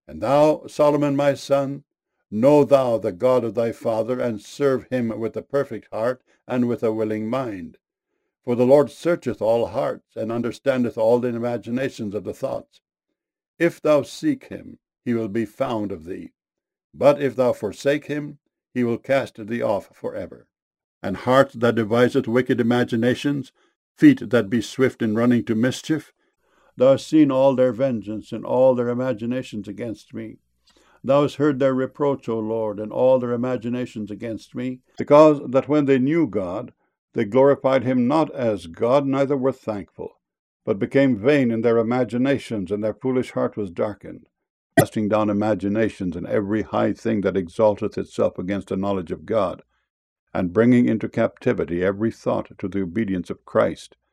And thou, Solomon my son, know thou the God of thy father, and serve him with a perfect heart and with a willing mind. For the Lord searcheth all hearts, and understandeth all the imaginations of the thoughts. If thou seek him, he will be found of thee. But if thou forsake him, he will cast thee off forever. And heart that deviseth wicked imaginations, feet that be swift in running to mischief, thou hast seen all their vengeance and all their imaginations against me. Thou hast heard their reproach, O Lord, and all their imaginations against me, because that when they knew God, they glorified him not as God, neither were thankful, but became vain in their imaginations, and their foolish heart was darkened, casting down imaginations and every high thing that exalteth itself against the knowledge of God, and bringing into captivity every thought to the obedience of Christ,